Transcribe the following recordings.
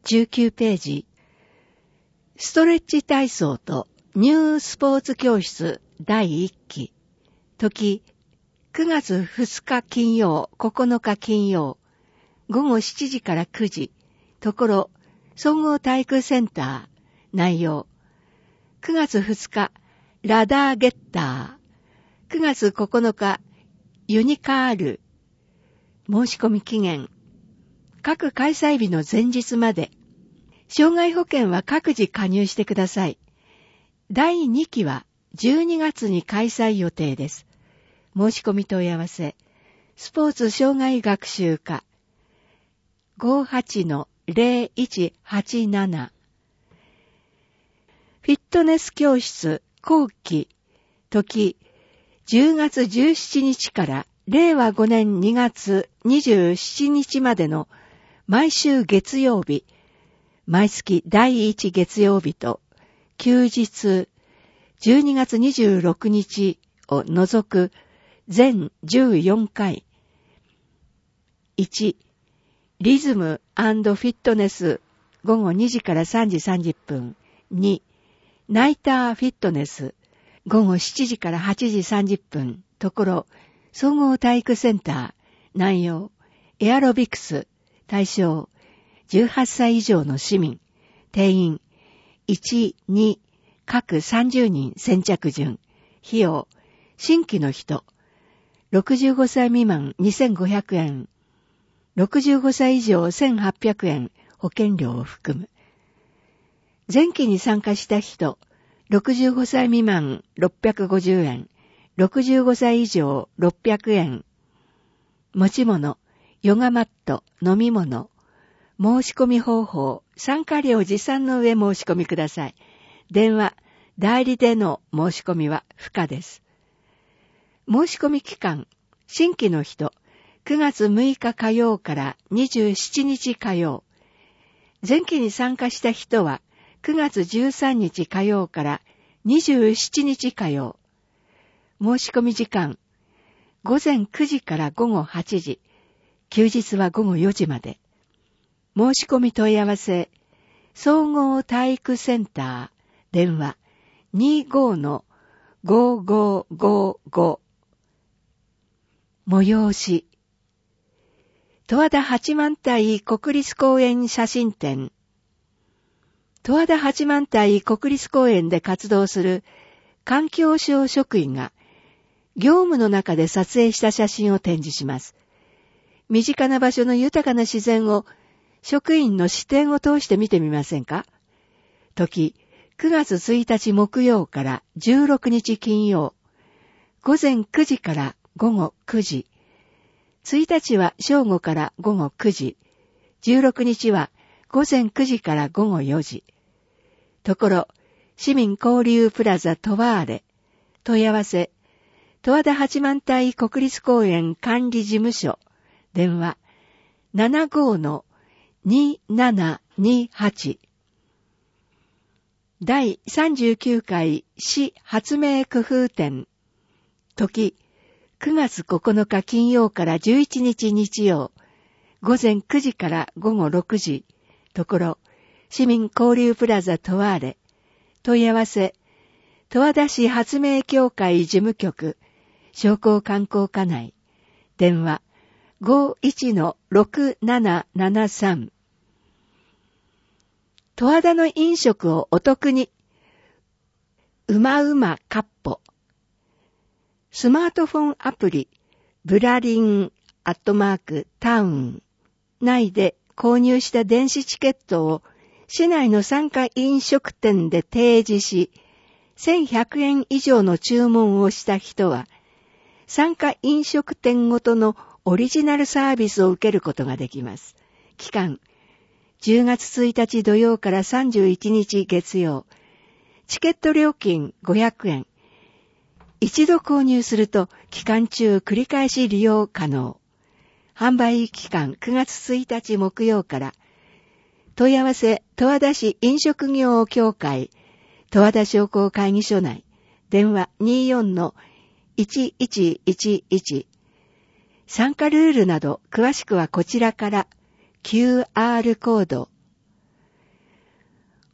19ページ。ストレッチ体操とニュースポーツ教室第1期。時、9月2日金曜、9日金曜、午後7時から9時。ところ、総合体育センター。内容。9月2日、ラダーゲッター。9月9日、ユニカール。申し込み期限。各開催日の前日まで。障害保険は各自加入してください。第2期は12月に開催予定です。申し込み問い合わせ。スポーツ障害学習課。58-0187。フィットネス教室後期。時、10月17日から令和5年2月27日までの毎週月曜日、毎月第1月曜日と休日12月26日を除く全14回。1、リズム&フィットネス午後2時から3時30分。2、ナイターフィットネス午後7時から8時30分。ところ、総合体育センター。内容、エアロビクス。対象、18歳以上の市民。定員、1、2、各30人先着順。費用、新規の人。65歳未満2500円。65歳以上1800円。保険料を含む。前期に参加した人、65歳未満650円。65歳以上600円。持ち物、ヨガマット、飲み物。申し込み方法、参加料持参の上申し込みください。電話、代理での申し込みは不可です。申し込み期間、新規の人、9月6日火曜から27日火曜。前期に参加した人は、9月13日火曜から27日火曜。申し込み時間、午前9時から午後8時、休日は午後4時まで。申し込み問い合わせ、総合体育センター、電話 25-5555。催し、十和田八幡平国立公園写真展。十和田八幡平国立公園で活動する環境省職員が業務の中で撮影した写真を展示します。身近な場所の豊かな自然を職員の視点を通して見てみませんか？時、9月1日木曜から16日金曜、午前9時から午後9時。1日は正午から午後9時。16日は午前9時から午後4時。ところ、市民交流プラザトワーレ。問い合わせ、十和田八幡平国立公園管理事務所。電話、75-2728。第39回市発明工夫展。時、9月9日金曜から11日日曜。午前9時から午後6時。ところ、市民交流プラザトワーレ。問い合わせ、十和田市発明協会事務局、商工観光課内。電話、51-6773。十和田の飲食をお得に。うまうまかっぽ。スマートフォンアプリ、ブラリン@タウン内で購入した電子チケットを市内の参加飲食店で提示し、1100円以上の注文をした人は、参加飲食店ごとのオリジナルサービスを受けることができます。期間、10月1日土曜から31日月曜。チケット料金500円。一度購入すると期間中繰り返し利用可能。販売期間9月1日木曜から。問い合わせ、十和田市飲食業協会、十和田商工会議所内。電話 24-1111。参加ルールなど詳しくはこちらから。QR コード。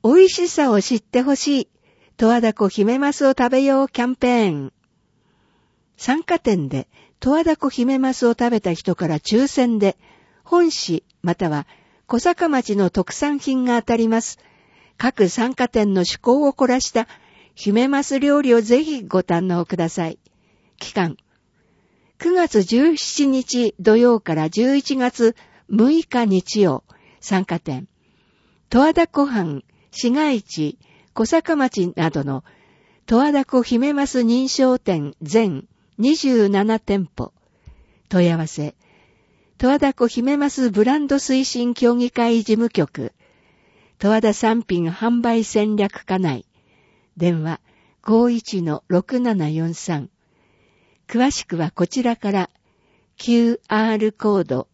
美味しさを知ってほしい、十和田湖ヒメマスを食べようキャンペーン。参加店で十和田湖ヒメマスを食べた人から抽選で、本市または小坂町の特産品が当たります。各参加店の趣向を凝らしたヒメマス料理をぜひご堪能ください。期間、9月17日土曜から11月6日日曜、参加店、十和田湖畔、市街地、小坂町などの十和田湖ヒメマス認証店全27店舗。問い合わせ、十和田湖ヒメマスブランド推進協議会事務局、十和田産品販売戦略課内、電話 51-6743。詳しくはこちらから QR コード。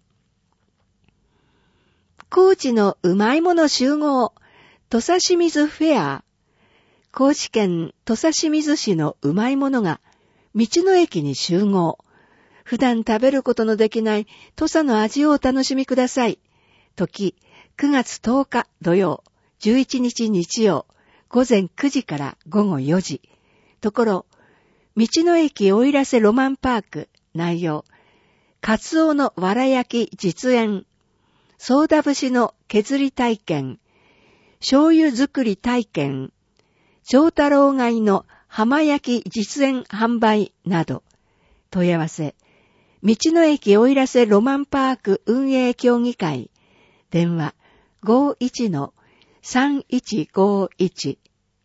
高知のうまいもの集合、土佐清水フェア。高知県土佐清水市のうまいものが道の駅に集合。普段食べることのできない土佐の味をお楽しみください。時、9月10日土曜、11日日曜、午前9時から午後4時。ところ、道の駅奥入瀬ロマンパーク。内容、カツオのわら焼き実演、ソーダ節の削り体験、醤油作り体験、長太郎貝の浜焼き実演販売など。問い合わせ、道の駅奥入瀬ロマンパーク運営協議会。電話 51-3151。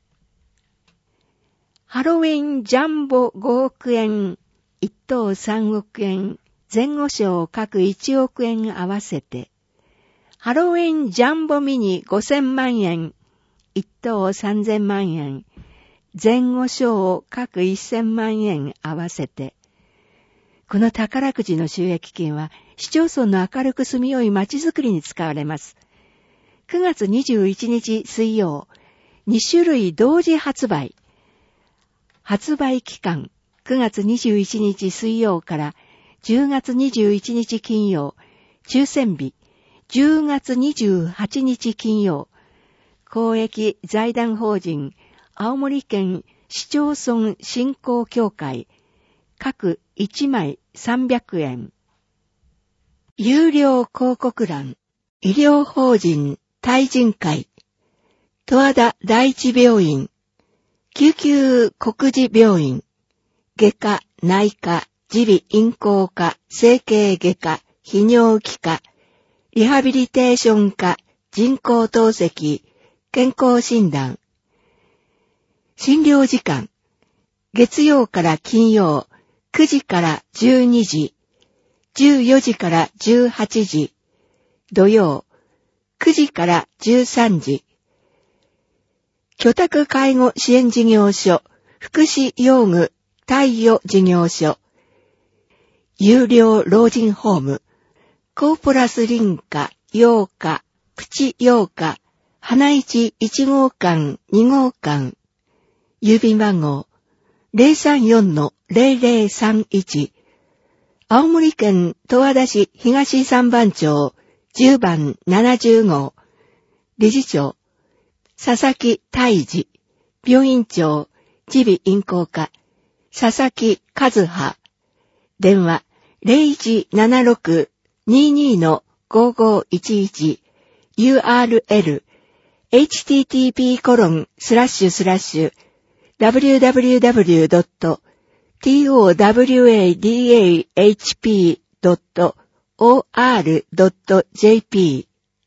ハロウィンジャンボ5億円、1等3億円、前後賞各1億円合わせて。ハロウィンジャンボミニ5000万円、1等3000万円、前後賞各1000万円合わせて。この宝くじの収益金は市町村の明るく住みよい街づくりに使われます。9月21日水曜、2種類同時発売。発売期間、9月21日水曜から10月21日金曜、抽選日、10月28日金曜、公益財団法人青森県市町村振興協会、各1枚300円。有料広告欄、医療法人対人会、十和田第一病院、救急国事病院、外科、内科、耳鼻咽喉科、整形外科、泌尿器科、リハビリテーション科、人工透析、健康診断。診療時間、月曜から金曜、9時から12時、14時から18時、土曜、9時から13時。居宅介護支援事業所、福祉用具貸与事業所、有料老人ホーム、コーポラス林家、洋家、プチ洋家、花市1号館、2号館、郵便番号 034-0031、青森県十和田市東三番町10番70号、理事長、佐々木大治、病院長、耳鼻咽喉科、佐々木和葉、電話0176-22-5511、URL http://www.towadahp.or.jp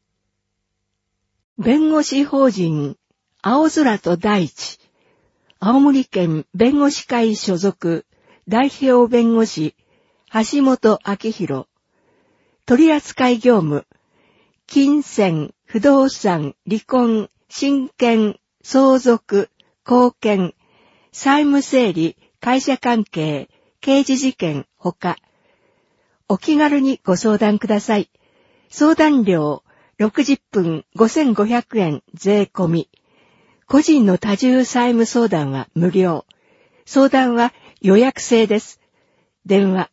弁護士法人青空と大地、青森県弁護士会所属代表弁護士橋本明弘、取扱業務、金銭、不動産、離婚、親権、相続、後見、債務整理、会社関係、刑事事件ほか、お気軽にご相談ください。相談料60分5500円税込み。個人の多重債務相談は無料。相談は予約制です。電話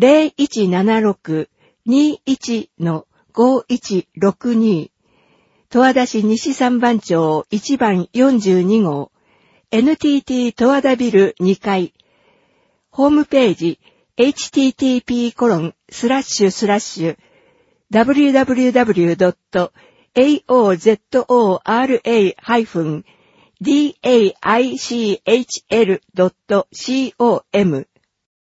0176-21-5162 十和田市西三番町1番42号、NTT 十和田ビル2階、ホームページ、http://www.aozora-daichl.com